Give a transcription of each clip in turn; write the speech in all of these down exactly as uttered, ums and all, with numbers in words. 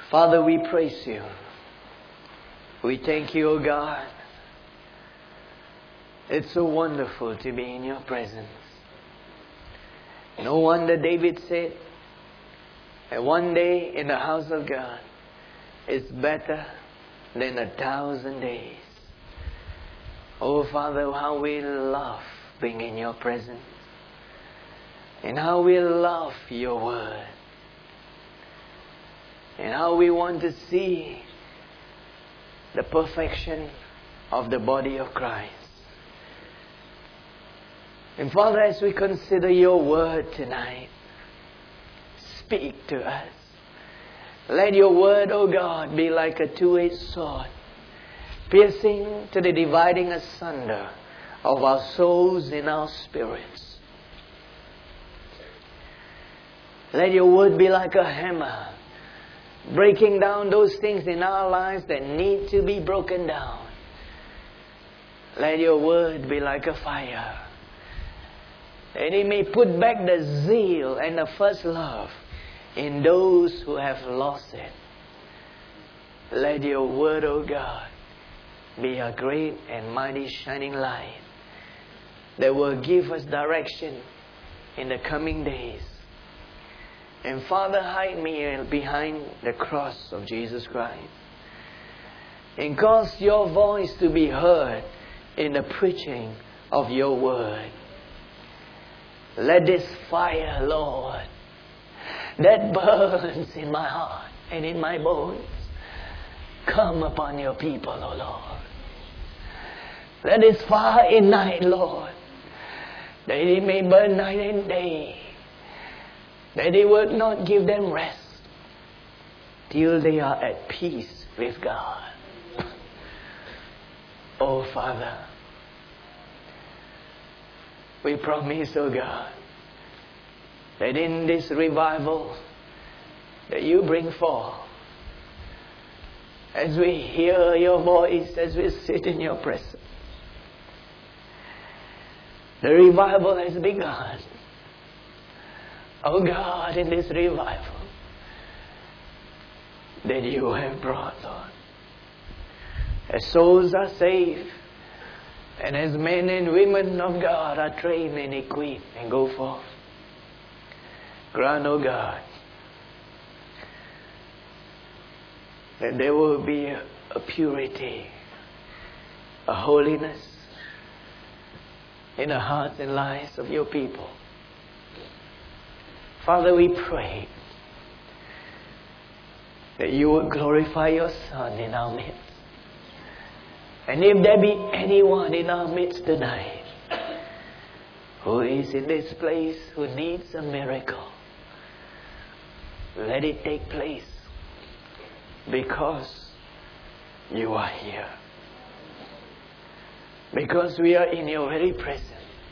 Father, we praise you. We thank you, O God. It's so wonderful to be in your presence. No wonder David said that one day in the house of God is better than a thousand days. Oh Father, how we love being in your presence. And how we love your word. And how we want to see the perfection of the body of Christ. And Father, as we consider your word tonight, speak to us. Let your word, O God, be like a two-edged sword, piercing to the dividing asunder of our souls and our spirits. Let your word be like a hammer, breaking down those things in our lives that need to be broken down. Let your word be like a fire, and it may put back the zeal and the first love in those who have lost it. Let your word, O God, be a great and mighty shining light that will give us direction in the coming days. And Father, hide me behind the cross of Jesus Christ. And cause your voice to be heard in the preaching of your word. Let this fire, Lord, that burns in my heart and in my bones, come upon your people, O Lord. Let this fire ignite, Lord, that it may burn night and day, that it would not give them rest till they are at peace with God. Oh Father, we promise, oh God, that in this revival that you bring forth, as we hear your voice, as we sit in your presence, the revival has begun. Oh God, in this revival that you have brought, Lord, as souls are saved, and as men and women of God are trained and equipped and go forth, grant, oh God, that there will be a, a purity, a holiness in the hearts and lives of your people. Father, we pray that you would glorify your Son in our midst. And if there be anyone in our midst tonight who is in this place who needs a miracle, let it take place, because you are here. Because we are in your very presence.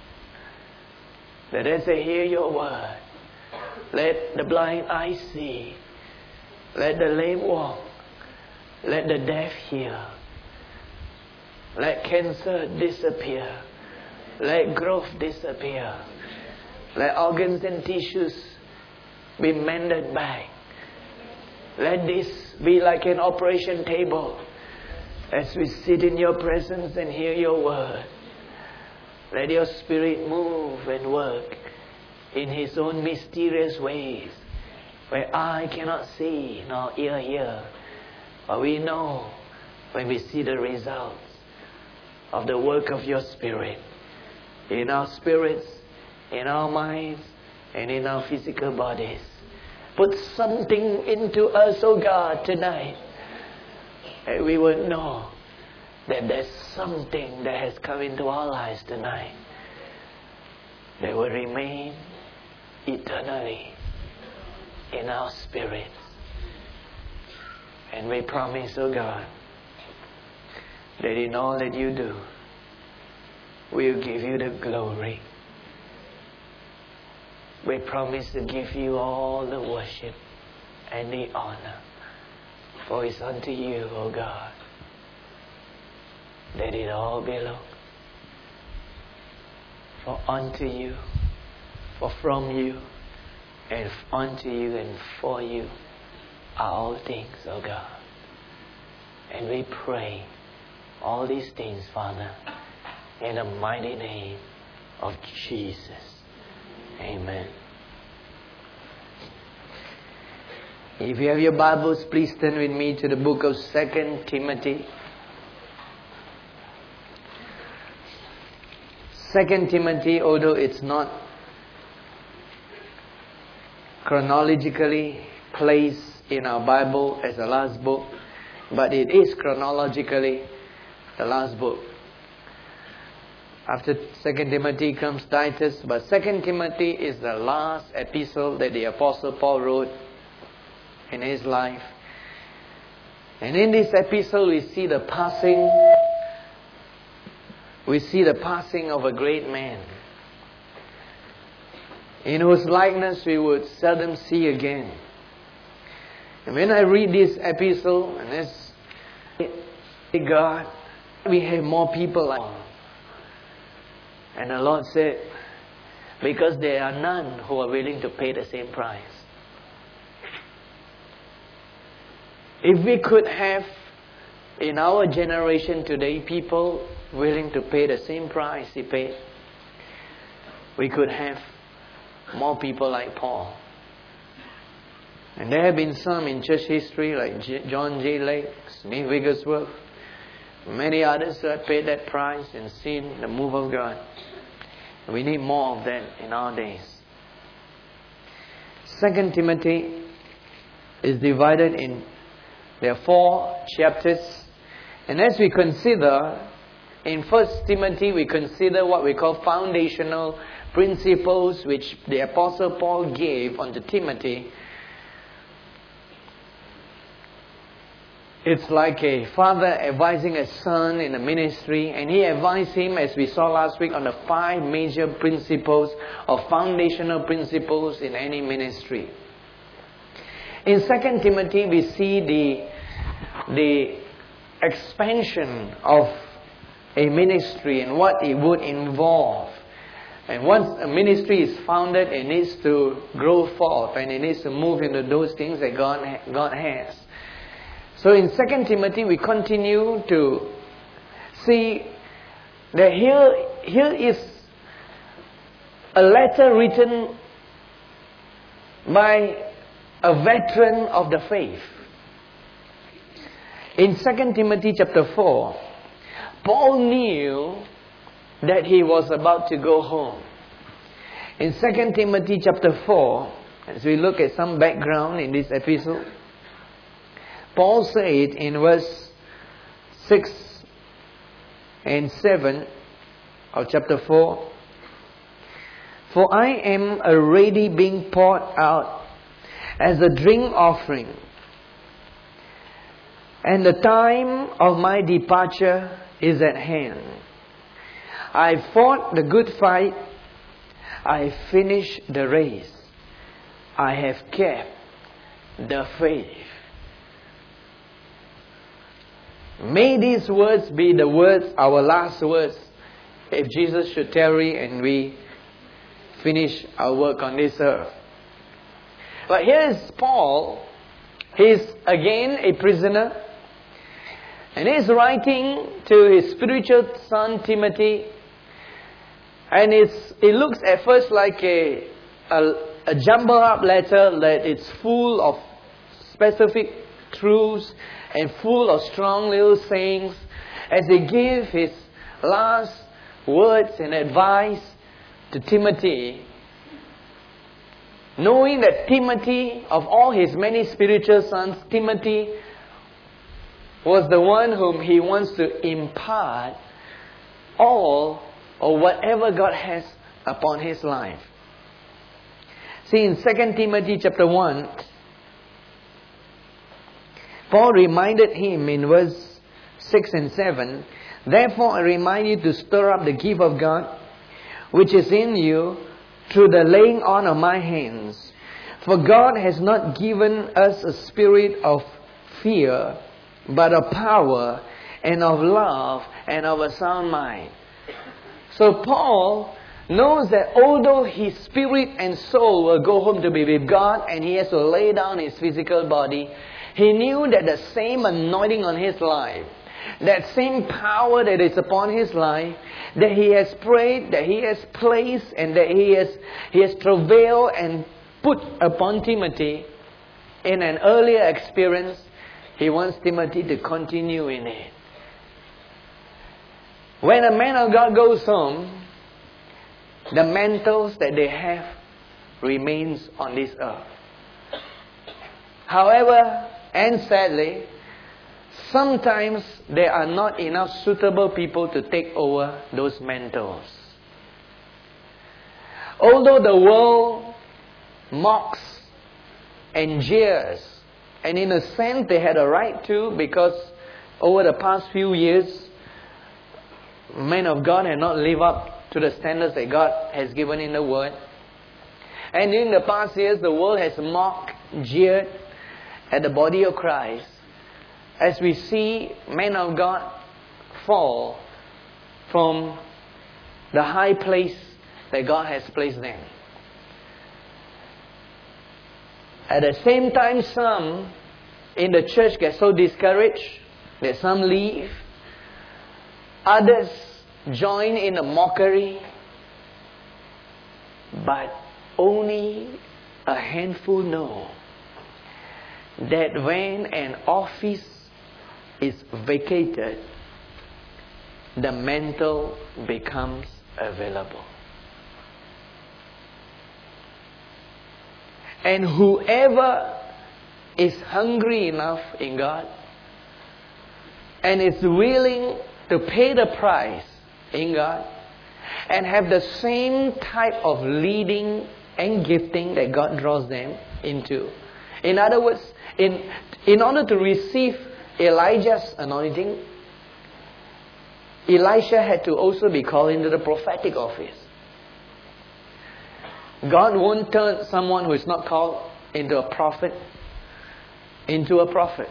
That as they hear your word, let the blind eyes see, let the lame walk, let the deaf hear, let cancer disappear, let growth disappear, let organs and tissues be mended back. Let this be like an operation table as we sit in your presence and hear your word. Let your Spirit move and work in His own mysterious ways, where eye cannot see nor ear hear. But we know when we see the results of the work of your Spirit in our spirits, in our minds, and in our physical bodies. Put something into us, oh God, tonight, and we will know that there's something that has come into our lives tonight that will remain eternally in our spirits. And we promise, oh God, that in all that you do, we'll give you the glory. We promise to give you all the worship and the honor. For it's unto you, O God, that it all belongs. For unto you, for from you, and unto you and for you are all things, O God. And we pray all these things, Father, in the mighty name of Jesus. Amen. If you have your Bibles, please turn with me to the book of Second Timothy. Second Timothy, although it's not chronologically placed in our Bible as the last book, but it is chronologically the last book. After Second Timothy comes Titus, but Second Timothy is the last epistle that the Apostle Paul wrote in his life. And in this epistle we see the passing we see the passing of a great man, in whose likeness we would seldom see again. And when I read this epistle, and as God, we have more people like Paul. And the Lord said, because there are none who are willing to pay the same price. If we could have in our generation today people willing to pay the same price he paid, we could have more people like Paul. And there have been some in church history like J- John J. Lake, Smith Wigglesworth, many others who have paid that price and seen the move of God. We need more of that in our days. Second Timothy is divided in there are four chapters. And as we consider, in First Timothy, we consider what we call foundational principles which the Apostle Paul gave unto Timothy. It's like a father advising a son in a ministry, and he advised him, as we saw last week, on the five major principles or foundational principles in any ministry. In Second Timothy, we see the, the expansion of a ministry and what it would involve. And once a ministry is founded, it needs to grow forth and it needs to move into those things that God, God has. So in Second Timothy, we continue to see that here, here is a letter written by a veteran of the faith. In Second Timothy chapter four, Paul knew that he was about to go home. In Second Timothy chapter four, as we look at some background in this epistle, Paul said in verse six and seven of chapter four, "For I am already being poured out as a drink offering, and the time of my departure is at hand. I fought the good fight, I finished the race, I have kept the faith." May these words be the words, our last words, if Jesus should tarry and we finish our work on this earth. But here is Paul. He's again a prisoner. And he's writing to his spiritual son Timothy. And it's, it looks at first like a, a, a jumbled up letter that it's full of specific truths and full of strong little sayings as he gives his last words and advice to Timothy, knowing that Timothy, of all his many spiritual sons, Timothy was the one whom he wants to impart all or whatever God has upon his life. See, in Second Timothy chapter one, Paul reminded him in verse six and seven, "Therefore I remind you to stir up the gift of God, which is in you, through the laying on of my hands. For God has not given us a spirit of fear, but of power and of love and of a sound mind." So Paul knows that although his spirit and soul will go home to be with God and he has to lay down his physical body, he knew that the same anointing on his life, that same power that is upon his life, that he has prayed, that he has placed, and that he has, he has travailed and put upon Timothy in an earlier experience, he wants Timothy to continue in it. When a man of God goes home, the mantles that they have remains on this earth. However, and sadly, sometimes there are not enough suitable people to take over those mantles. Although the world mocks and jeers, and in a sense they had a right to, because over the past few years, men of God had not lived up to the standards that God has given in the Word. And in the past years, the world has mocked, jeered at the body of Christ, as we see men of God fall from the high place that God has placed them. At the same time, some in the church get so discouraged that some leave. Others join in the mockery. But only a handful know that when an office is vacated, the mantle becomes available. And whoever is hungry enough in God and is willing to pay the price in God and have the same type of leading and gifting that God draws them into. In other words, in, in order to receive Elijah's anointing, Elisha had to also be called into the prophetic office. God won't turn someone who is not called into a prophet into a prophet.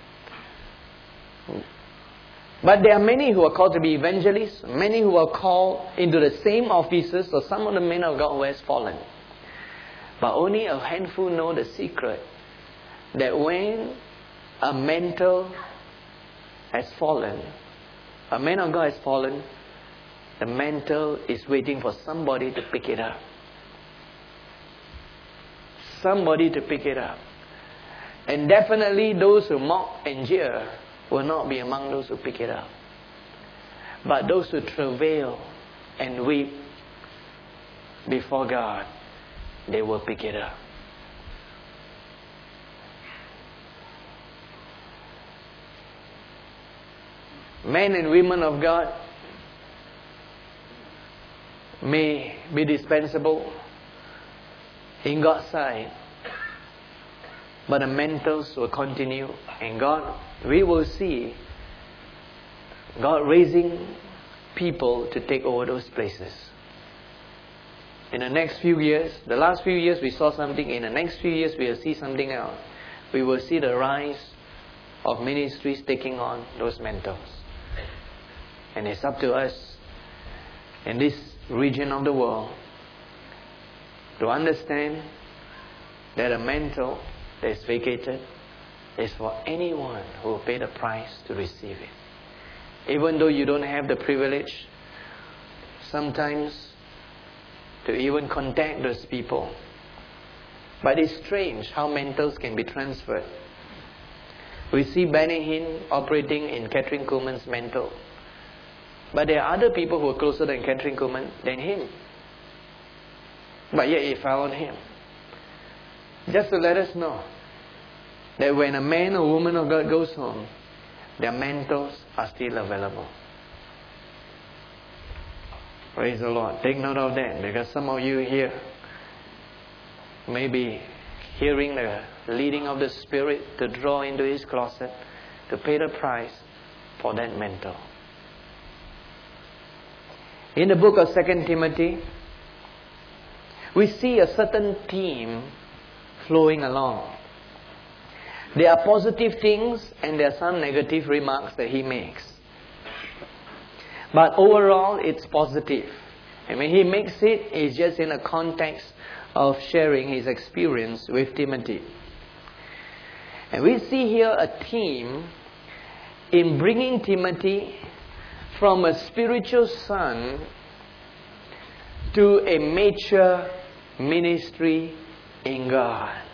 But there are many who are called to be evangelists, many who are called into the same offices, or some of the men of God who has fallen. But only a handful know the secret that when a mantle has fallen, a man of God has fallen, the mantle is waiting for somebody to pick it up. Somebody to pick it up. And definitely those who mock and jeer will not be among those who pick it up. But those who travail and weep before God, they will pick it up. Men and women of God may be dispensable in God's sight, but the mantles will continue, and God, we will see God raising people to take over those places. In the next few years, the last few years we saw something, in the next few years we will see something else. We will see the rise of ministries taking on those mantles. And it's up to us in this region of the world to understand that a mantle that is vacated is for anyone who will pay the price to receive it. Even though you don't have the privilege sometimes to even contact those people. But it's strange how mantles can be transferred. We see Benny Hinn operating in Catherine Kuhlman's mantle. But there are other people who are closer than Catherine Kuhlman than him. But yet it fell on him. Just to let us know that when a man or woman of God goes home, their mantles are still available. Praise the Lord. Take note of that, because some of you here may be hearing the leading of the Spirit to draw into His closet to pay the price for that mantle. In the book of Second Timothy, we see a certain theme flowing along. There are positive things and there are some negative remarks that he makes. But overall, it's positive. And when he makes it, it's just in a context of sharing his experience with Timothy. And we see here a theme in bringing Timothy from a spiritual son to a mature ministry in God.